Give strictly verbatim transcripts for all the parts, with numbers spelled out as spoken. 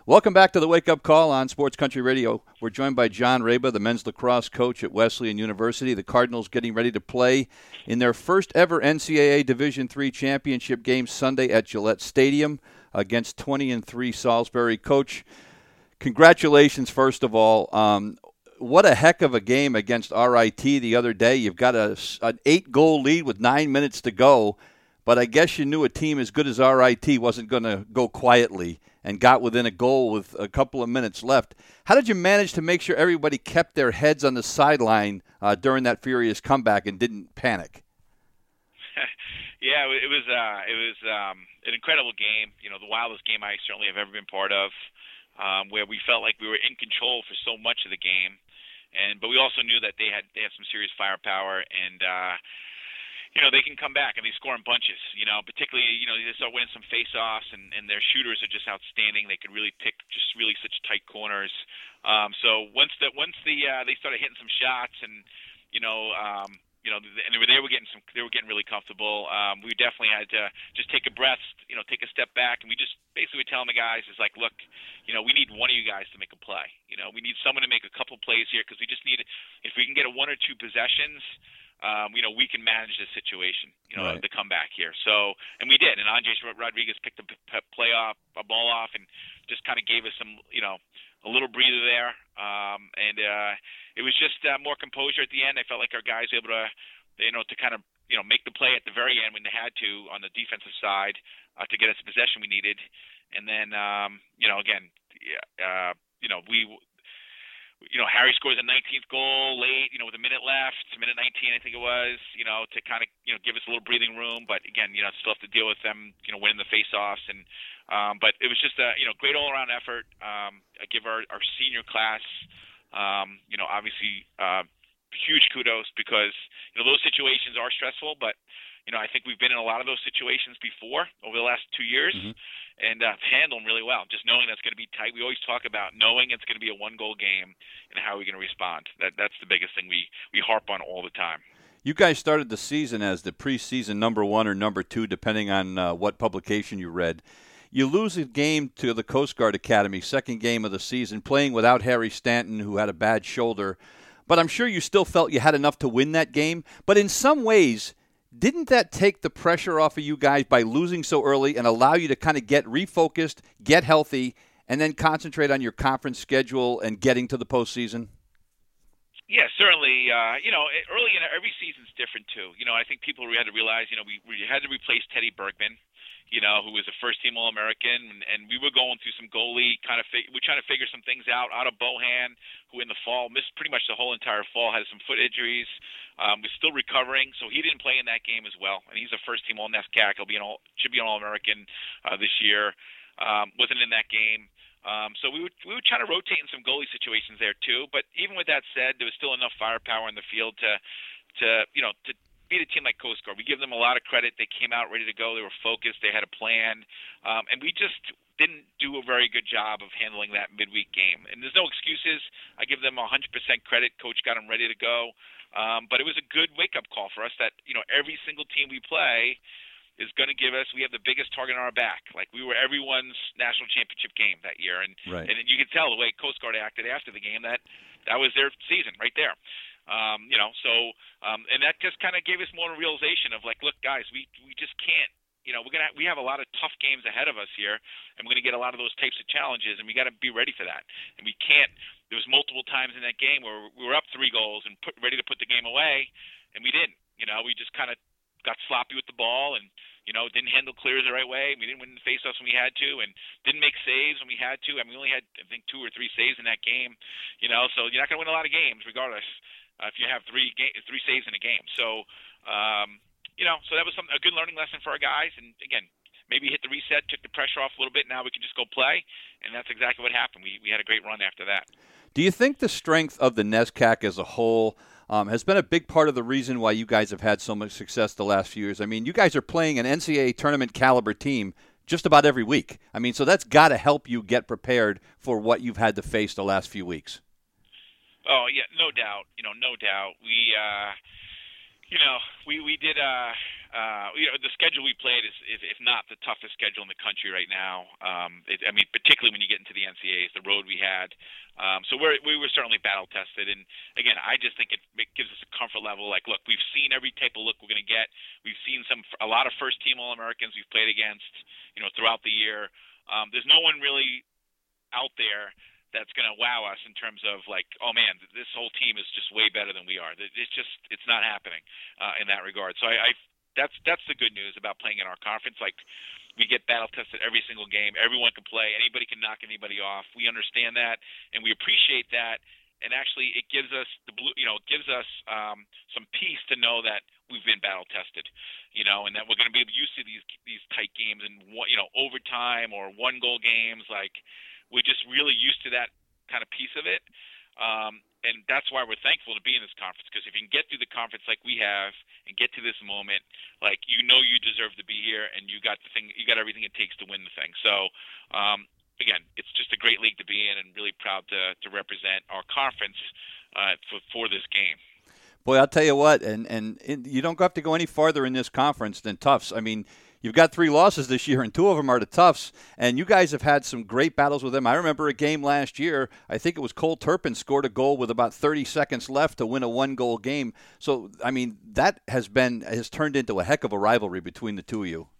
Welcome back to the Wake Up Call on Sports Country Radio. We're joined by John Raba, the men's lacrosse coach at Wesleyan University. The Cardinals getting ready to play in their first ever N C double A Division three championship game Sunday at Gillette Stadium against twenty and three Salisbury. Coach, congratulations, first of all. Um, what a heck of a game against R I T the other day. You've got a, an eight-goal lead with nine minutes to go, but I guess you knew a team as good as R I T wasn't going to go quietly and got within a goal with a couple of minutes left. How did you manage to make sure everybody kept their heads on the sideline uh, during that furious comeback and didn't panic? yeah, it was uh, it was um, an incredible game. You know, the wildest game I certainly have ever been part of, um, where we felt like we were in control for so much of the game, and but we also knew that they had they had some serious firepower and. Uh, You know, they can come back and they score in bunches, you know, particularly, you know, they start winning some face-offs and, and their shooters are just outstanding. They could really pick just really such tight corners. Um, so once the, once the, uh, they started hitting some shots and, you know, um, you know, and they were, they were getting some, they were getting really comfortable. Um, we definitely had to just take a breath, you know, take a step back. And we just basically telling the guys is like, look, you know, we need one of you guys to make a play. You know, we need someone to make a couple plays here because we just need, if we can get a one or two possessions, Um, you know, we can manage this situation, you know, right. the comeback here. So, and we did. And Andres Rodriguez picked a play off, a ball off, and just kind of gave us some, you know, a little breather there. Um, and uh, it was just uh, more composure at the end. I felt like our guys were able to, you know, to kind of, you know, make the play at the very end when they had to on the defensive side uh, to get us the possession we needed. And then, um, you know, again, uh, you know, we. You know, Harry scores a nineteenth goal late, you know, with a minute left, minute nineteen, I think it was, you know, to kind of, you know, give us a little breathing room. But again, you know, still have to deal with them, you know, winning the face-offs. And, um, but it was just a, you know, great all-around effort. Um, I give our, our senior class, um, you know, obviously uh, huge kudos because, you know, those situations are stressful, but, you know, I think we've been in a lot of those situations before over the last two years. Mm-hmm. And uh, handle them really well, just knowing that's going to be tight. We always talk about knowing it's going to be a one-goal game and how we're going to respond. That That's the biggest thing we, we harp on all the time. You guys started the season as the preseason number one or number two, depending on uh, what publication you read. You lose a game to the Coast Guard Academy, second game of the season, playing without Harry Stanton, who had a bad shoulder. But I'm sure you still felt you had enough to win that game. But in some ways, didn't that take the pressure off of you guys by losing so early and allow you to kind of get refocused, get healthy, and then concentrate on your conference schedule and getting to the postseason? Yeah, certainly. Uh, you know, early in every season's different too. You know, I think people had to realize, you know, we, we had to replace Teddy Bergman, you know, who was a first-team All-American, and, and we were going through some goalie kind of fig- – we're trying to figure some things out. Out of Bohan, who in the fall missed pretty much the whole entire fall, had some foot injuries. Um, was still recovering, so he didn't play in that game as well. And he's a first-team All-NESCAC. He'll be an all should be an All-American uh, this year. Um, wasn't in that game. Um, so we would we would try to rotate in some goalie situations there too. But even with that said, there was still enough firepower in the field to to you know to beat a team like Coast Guard. We give them a lot of credit. They came out ready to go. They were focused. They had a plan, um, and we just didn't do a very good job of handling that midweek game. And there's no excuses. I give them one hundred percent credit. Coach got them ready to go. Um, but it was a good wake-up call for us that, you know, every single team we play is going to give us – we have the biggest target on our back. Like, we were everyone's national championship game that year. And right. and you could tell the way Coast Guard acted after the game that that was their season right there. Um, you know, so um, – and that just kind of gave us more realization of, like, look, guys, we, we just can't – you know, we're gonna we have a lot of tough games ahead of us here, and we're gonna get a lot of those types of challenges, and we got to be ready for that. And we can't. There was multiple times in that game where we were up three goals and put, ready to put the game away, and we didn't. You know, we just kind of got sloppy with the ball, and you know, didn't handle clears the right way. We didn't win the faceoffs when we had to, and didn't make saves when we had to. I mean, we only had I think two or three saves in that game. You know, so you're not gonna win a lot of games regardless uh, if you have three ga- three saves in a game. So. Um, You know, so that was some, a good learning lesson for our guys. And, again, maybe hit the reset, took the pressure off a little bit. Now we can just go play. And that's exactly what happened. We we had a great run after that. Do you think the strength of the NESCAC as a whole um, has been a big part of the reason why you guys have had so much success the last few years? I mean, you guys are playing an N C double A tournament caliber team just about every week. I mean, so that's got to help you get prepared for what you've had to face the last few weeks. Oh, yeah, no doubt. You know, no doubt. We – uh You know, we we did. Uh, uh, you know, the schedule we played is, is, if not the toughest schedule in the country right now. Um, it, I mean, particularly when you get into the N C A As, the road we had. Um, so we're, we were certainly battle tested. And again, I just think it, it gives us a comfort level. Like, look, we've seen every type of look we're going to get. We've seen some a lot of first team All Americans we've played against, you know, throughout the year. Um, there's no one really out there that's going to wow us in terms of like, oh man, this whole team is just way better than we are. It's just, it's not happening uh, in that regard. So I, I, that's that's the good news about playing in our conference. Like, we get battle tested every single game. Everyone can play. Anybody can knock anybody off. We understand that, and we appreciate that. And actually, it gives us the blue, you know, it gives us um, some peace to know that we've been battle tested, you know, and that we're going to be used to these these tight games and, you know, overtime or one goal games. Like, we're just really used to that kind of piece of it. Um, and that's why we're thankful to be in this conference, because if you can get through the conference like we have and get to this moment, like, you know, you deserve to be here and you got the thing, you got everything it takes to win the thing. So, um, again, it's just a great league to be in and really proud to, to represent our conference uh, for, for this game. Boy, I'll tell you what, and, and it, you don't have to go any farther in this conference than Tufts. I mean, you've got three losses this year, and two of them are to Tufts, and you guys have had some great battles with them. I remember a game last year, I think it was Cole Turpin scored a goal with about thirty seconds left to win a one-goal game. So, I mean, that has been has turned into a heck of a rivalry between the two of you.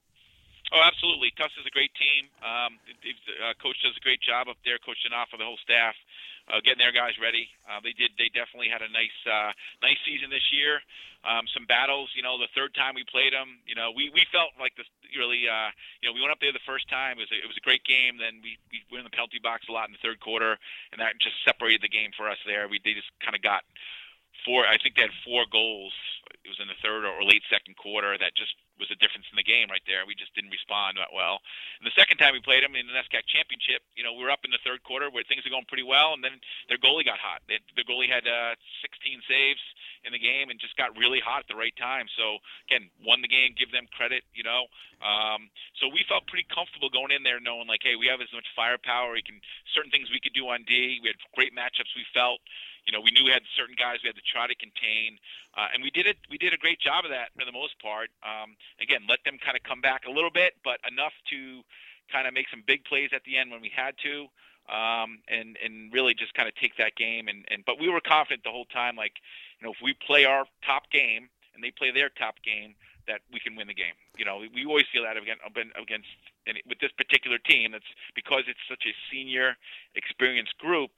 Oh, absolutely. Tufts is a great team. Um, the uh, coach does a great job up there, coaching off of the whole staff, uh, getting their guys ready. Uh, they did. They definitely had a nice, uh, nice season this year. Um, some battles. You know, the third time we played them, you know, we, we felt like this really. Uh, you know, we went up there the first time. It was a, it was a great game. Then we we were in the penalty box a lot in the third quarter, and that just separated the game for us there. We they just kind of got four. I think they had four goals. It was in the third or late second quarter that just was a difference in the game right there. We just didn't respond that well. And the second time we played them in the N E S C A C championship, you know, we were up in the third quarter where things are going pretty well, and then their goalie got hot. They, the goalie had uh, sixteen saves in the game and just got really hot at the right time. So, again, won the game, give them credit, you know. Um, so we felt pretty comfortable going in there knowing, like, hey, we have as much firepower. We can certain things we could do on D. We had great matchups, we felt. You know, we knew we had certain guys we had to try to contain, uh, and we did it. We did a great job of that for the most part. Um, again, let them kind of come back a little bit, but enough to kind of make some big plays at the end when we had to, um, and and really just kind of take that game. And, and but we were confident the whole time, like, you know, if we play our top game and they play their top game, that we can win the game. You know, we always feel that against against with this particular team. That's because it's such a senior, experienced group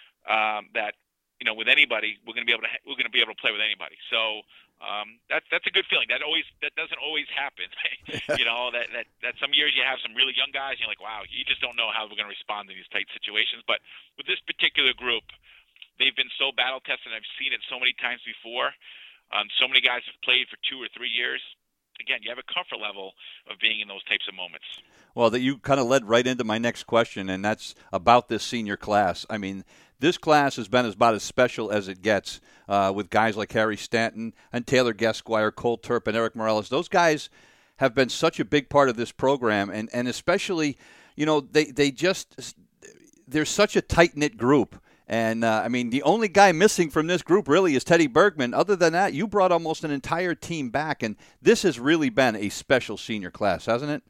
um, that. You know, with anybody, we're going to be able to we're going to be able to play with anybody. So um, that's that's a good feeling. That always that doesn't always happen. you know, that, that that some years you have some really young guys, and you're like, wow, you just don't know how we're going to respond to these tight situations. But with this particular group, they've been so battle tested. I've seen it so many times before. Um, so many guys have played for two or three years. Again, you have a comfort level of being in those types of moments. Well, that you kind of led right into my next question, and that's about this senior class. I mean, this class has been about as special as it gets uh, with guys like Harry Stanton and Taylor Gesquire, Cole Turpin, Eric Morales. Those guys have been such a big part of this program, and, and especially, you know, they, they just – they're such a tight-knit group. And, uh, I mean, the only guy missing from this group really is Teddy Bergman. Other than that, you brought almost an entire team back, and this has really been a special senior class, hasn't it?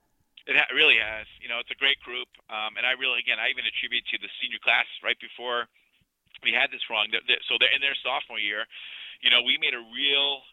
It ha- really has. You know, it's a great group. Um, and I really, again, I even attribute to the senior class right before we had this wrong. They're, they're, so they're in their sophomore year. You know, we made a real,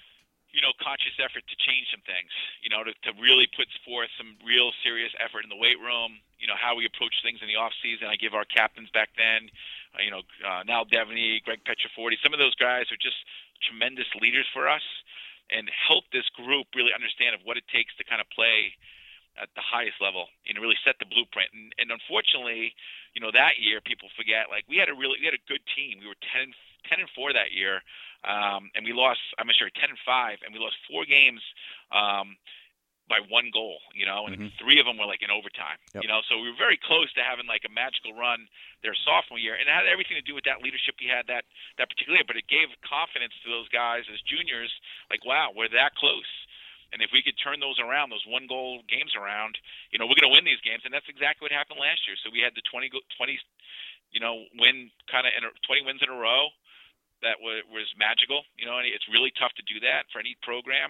you know, conscious effort to change some things, you know, to, to really put forth some real serious effort in the weight room, you know, how we approach things in the off season. I give our captains back then, uh, you know, uh, Nal Devaney, Greg Petroforti, some of those guys are just tremendous leaders for us and help this group really understand of what it takes to kind of play at the highest level, you know, really set the blueprint. And, and unfortunately, you know, that year people forget, like we had a really, we had a good team. We were ten, ten and four that year. Um, and we lost, I'm sure ten and five, and we lost four games, um, by one goal, you know, and mm-hmm. three of them were like in overtime, yep. you know, so we were very close to having like a magical run their sophomore year, and it had everything to do with that leadership we had that, that particular year, but it gave confidence to those guys as juniors, like, wow, we're that close. And if we could turn those around, those one-goal games around, you know, we're going to win these games. And that's exactly what happened last year. So we had the twenty, twenty you know, win kind of twenty wins in a row. That was, was magical. You know, and it's really tough to do that for any program.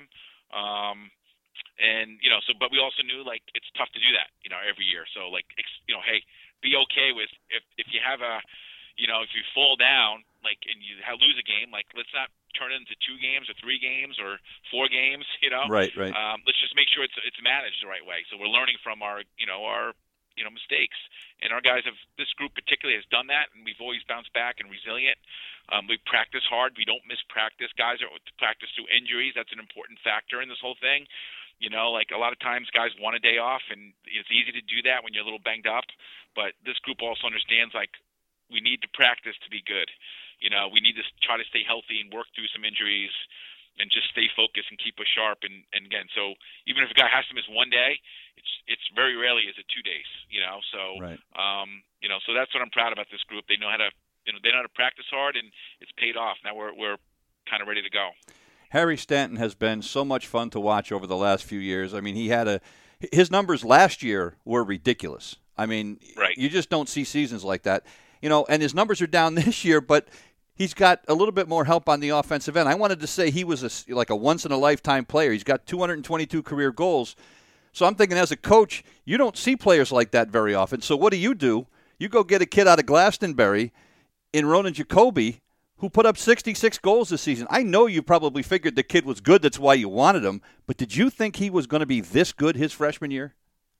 Um, and you know, so but we also knew like it's tough to do that, you know, every year. So like, ex- you know, hey, be okay with if if you have a, you know, if you fall down like and you have, lose a game, like let's not turn it into two games or three games or four games, you know. Right, right. Um, let's just make sure it's it's managed the right way. So we're learning from our, you know, our you know mistakes, and our guys have this group particularly has done that, and we've always bounced back and resilient. Um, we practice hard. We don't miss practice. Guys are practice through injuries. That's an important factor in this whole thing. You know, like a lot of times guys want a day off, and it's easy to do that when you're a little banged up. But this group also understands like we need to practice to be good. You know, we need to try to stay healthy and work through some injuries and just stay focused and keep us sharp. And, and again, so even if a guy has to miss one day, it's it's very rarely is it two days, you know. So, right. um, you know, so that's what I'm proud about this group. They know how to, you know, they know how to practice hard, and it's paid off. Now we're we're kind of ready to go. Harry Stanton has been so much fun to watch over the last few years. I mean, he had a his numbers last year were ridiculous. I mean, right. You just don't see seasons like that. You know, and his numbers are down this year, but he's got a little bit more help on the offensive end. I wanted to say he was a, like a once-in-a-lifetime player. He's got two hundred twenty-two career goals. So I'm thinking as a coach, you don't see players like that very often. So what do you do? You go get a kid out of Glastonbury in Ronan Jacoby who put up sixty-six goals this season. I know you probably figured the kid was good. That's why you wanted him. But did you think he was going to be this good his freshman year?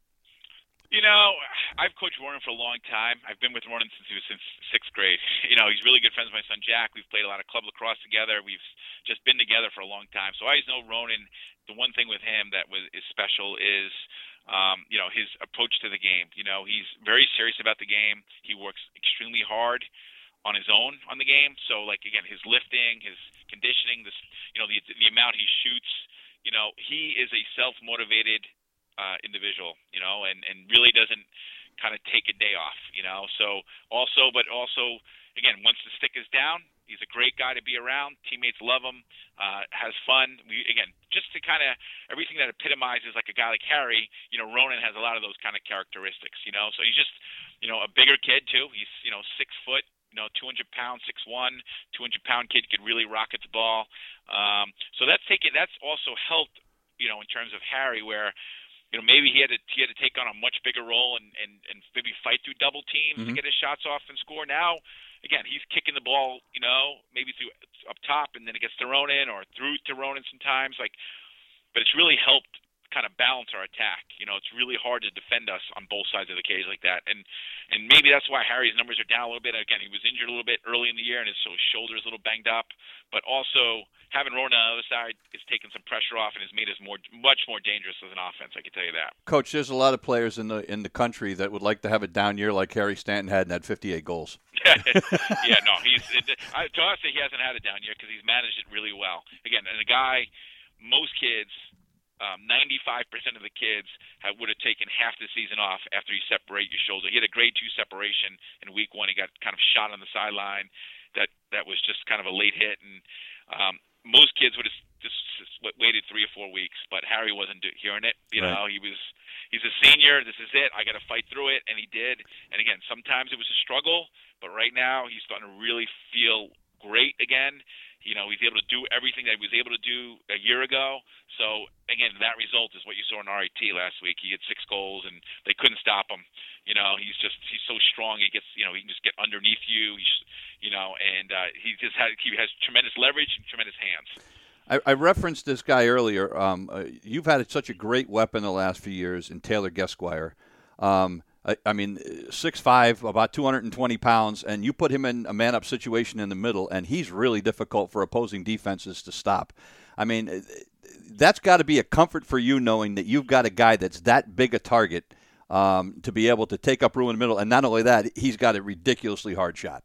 You know, I've coached Ronan for a long time. I've been with Ronan since he was since sixth grade. You know, he's really good friends with my son Jack. We've played a lot of club lacrosse together. We've just been together for a long time. So I always know Ronan. The one thing with him that was is special is, um, you know, his approach to the game. You know, he's very serious about the game. He works extremely hard on his own on the game. So, like again, his lifting, his conditioning, this, you know, the the amount he shoots. You know, he is a self-motivated Uh, individual, you know, and, and really doesn't kind of take a day off, you know. So also, but also, again, once the stick is down, he's a great guy to be around. Teammates love him, uh, has fun. We again, just to kind of everything that epitomizes like a guy like Harry, you know, Ronan has a lot of those kind of characteristics, you know. So he's just, you know, a bigger kid too. He's, you know, six foot. You know, two hundred pounds, six one, two hundred pound kid could really rocket the ball. Um, so that's taken. That's also helped, you know, in terms of Harry, where you know, maybe he had to he had to take on a much bigger role and, and, and maybe fight through double teams mm-hmm. to get his shots off and score. Now, again, he's kicking the ball, you know, maybe through up top and then it gets to Ronan or through to Ronan sometimes. Like, but it's really helped kind of balance our attack. You know, it's really hard to defend us on both sides of the cage like that. And and maybe that's why Harry's numbers are down a little bit. Again, he was injured a little bit early in the year and his, so his shoulder is a little banged up. But also having Ronan on the other side is taking some pressure off and has made us more much more dangerous as an offense, I can tell you that. Coach, there's a lot of players in the in the country that would like to have a down year like Harry Stanton had and had fifty-eight goals. Yeah, no, he's I, to us he hasn't had a down year because he's managed it really well. Again, and a guy, most kids, Um, ninety-five percent of the kids have, would have taken half the season off after you separate your shoulder. He had a grade two separation in week one. He got kind of shot on the sideline. That that was just kind of a late hit, and um, most kids would have just, just waited three or four weeks. But Harry wasn't do, hearing it. You right. know, he was he's a senior. This is it. I got to fight through it, and he did. And again, sometimes it was a struggle, but right now he's starting to really feel great again. You know, he's able to do everything that he was able to do a year ago. So, again, that result is what you saw in R I T last week. He had six goals, and they couldn't stop him. You know, he's just he's so strong. He gets, you know, he can just get underneath you. He's, you know, and uh, he just had, he has tremendous leverage and tremendous hands. I, I referenced this guy earlier. Um, uh, you've had such a great weapon the last few years in Taylor Gesquire. Um, I, I mean, six five, about two hundred twenty pounds, and you put him in a man-up situation in the middle, and he's really difficult for opposing defenses to stop. I mean, that's got to be a comfort for you knowing that you've got a guy that's that big a target um, to be able to take up room in the middle, and not only that, he's got a ridiculously hard shot.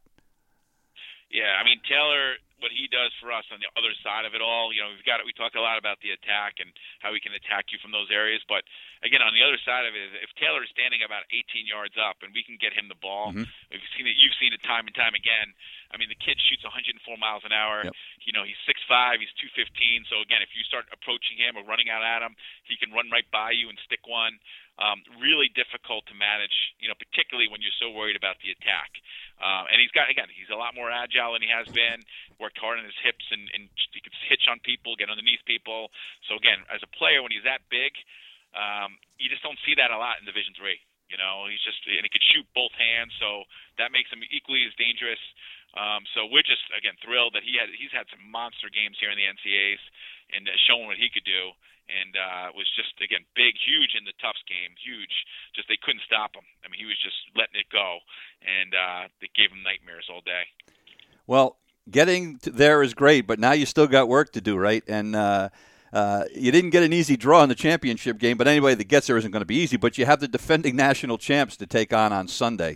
Yeah, I mean, Taylor, what he does for us on the other side of it all, you know, we've got we talk a lot about the attack and how he can attack you from those areas, but again, on the other side of it, if Taylor is standing about eighteen yards up and we can get him the ball, mm-hmm. you've seen it, you've seen it time and time again. I mean, the kid shoots one hundred four miles an hour. Yep. You know, he's six five, he's two fifteen. So again, if you start approaching him or running out at him, he can run right by you and stick one. Um, really difficult to manage, you know, particularly when you're so worried about the attack. Uh, and he's got, again, he's a lot more agile than he has been, worked hard on his hips, and, and he can hitch on people, get underneath people. So, again, as a player, when he's that big, um, you just don't see that a lot in Division three. You know, he's just, and he could shoot both hands, so that makes him equally as dangerous. Um, so we're just, again, thrilled that he had, he's had some monster games here in the N C A As and uh, showing what he could do. And uh, was just, again, big, huge in the Tufts game, huge. Just they couldn't stop him. I mean, he was just letting it go, and uh, they gave him nightmares all day. Well, getting to there is great, but now you still got work to do, right? And uh, uh, you didn't get an easy draw in the championship game, but anybody that gets there isn't going to be easy. But you have the defending national champs to take on on Sunday.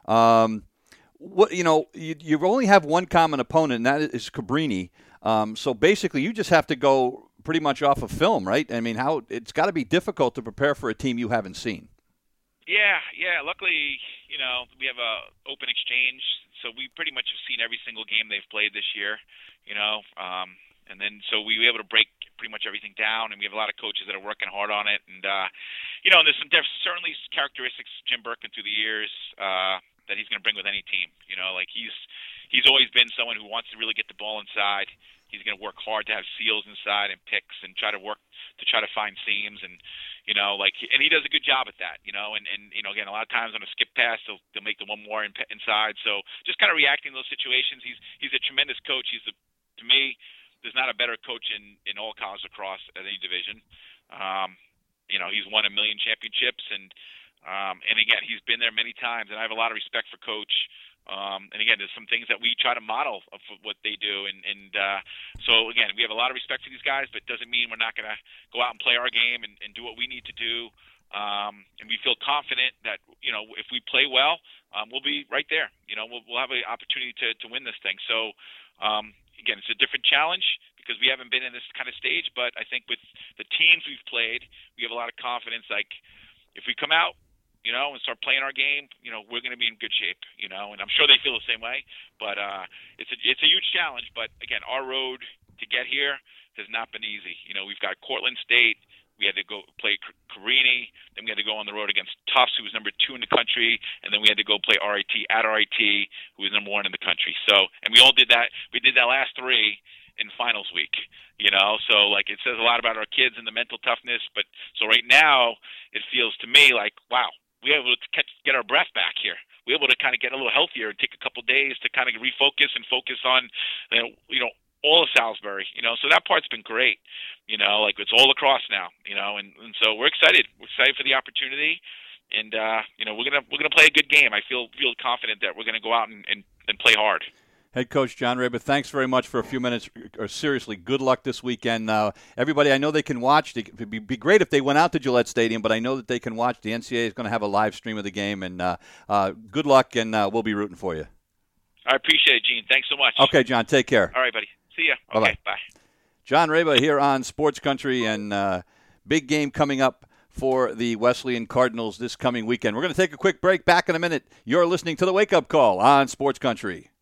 Um, what you know, you, you only have one common opponent, and that is Cabrini. Um, so basically, you just have to go pretty much off of film, right? I mean, how it's got to be difficult to prepare for a team you haven't seen. Yeah, yeah. Luckily, you know, we have a open exchange, so we pretty much have seen every single game they've played this year. You know, um, and then so we were able to break pretty much everything down, and we have a lot of coaches that are working hard on it. And uh, you know, and there's some there's certainly characteristics of Jim Birkin through the years uh, that he's going to bring with any team. You know, like he's he's always been someone who wants to really get the ball inside. He's going to work hard to have seals inside and picks and try to work to try to find seams and, you know, like, and he does a good job at that, you know, and, and, you know, again, a lot of times on a skip pass, they'll, they'll make the one more in, inside. So just kind of reacting to those situations. He's, he's a tremendous coach. He's a, to me, there's not a better coach in, in all college lacrosse at any division. Um, you know, he's won a million championships and, um, and again, he's been there many times and I have a lot of respect for Coach. Um, and again, there's some things that we try to model of what they do. And, and uh, so, again, we have a lot of respect for these guys, but it doesn't mean we're not going to go out and play our game and, and do what we need to do. Um, and we feel confident that, you know, if we play well, um, we'll be right there. You know, we'll, we'll have an opportunity to, to win this thing. So, um, again, it's a different challenge because we haven't been in this kind of stage. But I think with the teams we've played, we have a lot of confidence. Like, if we come out, you know, and start playing our game, you know, we're going to be in good shape, you know, and I'm sure they feel the same way, but uh, it's a, it's a huge challenge. But again, our road to get here has not been easy. You know, we've got Cortland State. We had to go play Carini. Then we had to go on the road against Tufts, who was number two in the country. And then we had to go play R I T at R I T, who was number one in the country. So, and we all did that. We did that last three in finals week, you know, so like it says a lot about our kids and the mental toughness. But so right now it feels to me like, wow, we were able to catch, get our breath back here. We were able to kind of get a little healthier and take a couple of days to kind of refocus and focus on, you know, you know, all of Salisbury, you know, so that part's been great, you know, like it's all across now, you know, and, and so we're excited. We're excited for the opportunity. And, uh, you know, we're going to, we're going to play a good game. I feel, feel confident that we're going to go out and, and, and play hard. Head coach John Raba, thanks very much for a few minutes. Or seriously, good luck this weekend. Uh, everybody, I know they can watch. It would be, be great if they went out to Gillette Stadium, but I know that they can watch. The N C A A is going to have a live stream of the game, and uh, uh, good luck, and uh, we'll be rooting for you. I appreciate it, Gene. Thanks so much. Okay, John, take care. All right, buddy. See ya. Okay, Bye-bye. Bye. John Raba here on Sports Country, and uh, big game coming up for the Wesleyan Cardinals this coming weekend. We're going to take a quick break. Back in a minute. You're listening to the Wake Up Call on Sports Country.